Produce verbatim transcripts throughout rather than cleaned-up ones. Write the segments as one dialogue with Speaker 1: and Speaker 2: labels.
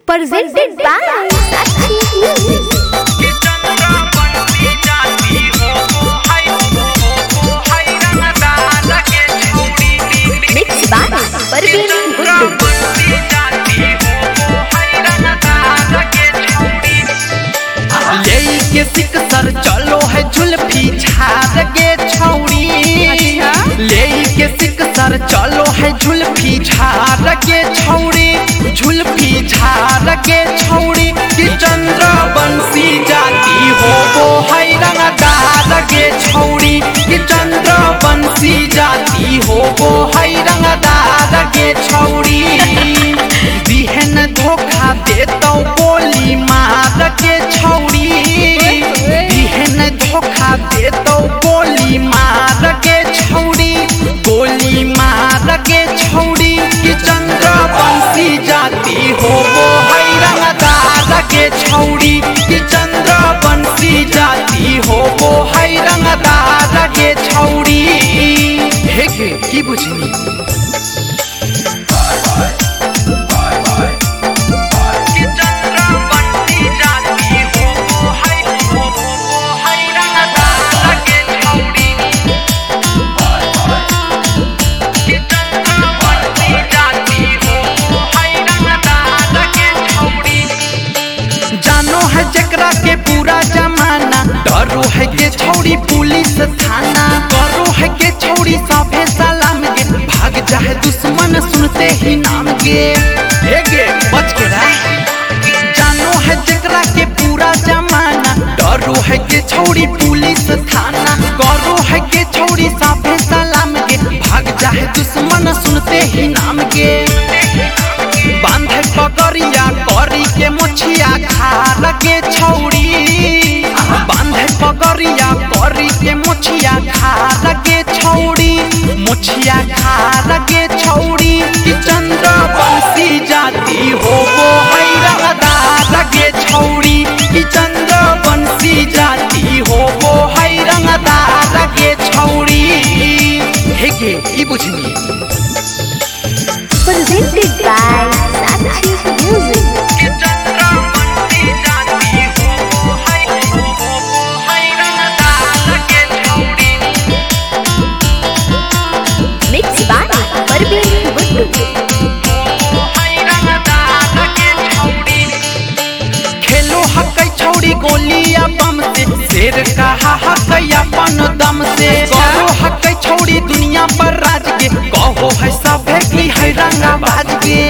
Speaker 1: presented by Sakshi Music. Mixed by Parveen Guddu.
Speaker 2: के सिक सर चलो है झुलफी झाड़ गे छौड़ी ले के सिक सर चलो है झुलफी झाड़ गे छौड़ी झुलफी झाड़ गे छौड़ी कि चंद्र बंसी जाती हो वो है रंगदार गे छौड़ी कि चंद्र बंसी जाती हो वो है रंगदार गे छौड़ी दिहन धोखा देता बोली मार के छौड़ी धोखा दे तो गोली मार के छौड़ी गोली मार के छौड़ी कि चंद्र बंसी जाती हो वो है रंगदार के छौड़ी कि चंद्र बंसी जाती हो वो है रंगदार के छौड़ी हे के की बुझनी जकरा के पूरा जमाना डरो है के छौड़ी पुलिस थाना करो है के छौड़ी साफे सलाम गे भाग जाए दुश्मन सुनते ही नाम गे हे गे बच के रह जानो है जकरा के पूरा जमाना डरो है के छौड़ी पुलिस थाना करो है के छौड़ी साफे सलाम गे भाग जाए दुश्मन सुनते ही नाम गे बांधे पकड़िया करी के मुछिया खार के छौड़ी बांधे पकड़िया करी के मुछिया खार के छौड़ी मुछिया खार के छौड़ी कि चंद्र बंसी जाती हो वो है रंगदार के छौड़ी कि चंद्र बंसी जाती हो वो है रंगदार के छौड़ी हे के की बुझनी
Speaker 1: Presented by Sakshi Music. Mixed by Parveen Guddu.
Speaker 2: खेलो हकै छौड़ी गोलिया बम से शेर कहा हकै अपन दम से कहो हकै छौड़ी दुनिया पर राज के कहो है सब की है रंगाबाज के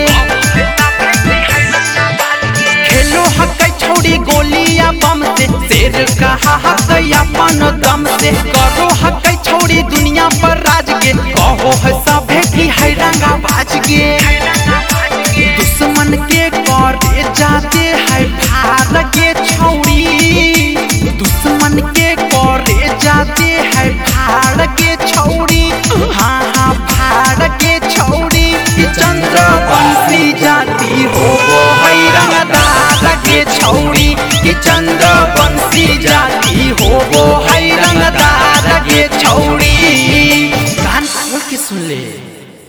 Speaker 2: खेलो हकै छौड़ी गोलिया बम से शेर कहा हकै अपन दम से करो हकै छौड़ी दुनिया पर राज के कहो है सब की है रंगाबाज के दुश्मन के करे जाते है फाड़ के छौड़ी दुश्मन के करे जाते है फाड़ के छौड़ी हाँ हाँ फाड़ के छौड़ी कि चंद्र बंसी जाती हो वो है रंगदार के छौड़ी कि चंद्र बंसी जाती हो वो है रंगदार के छौड़ी कान खोल के सुन ले।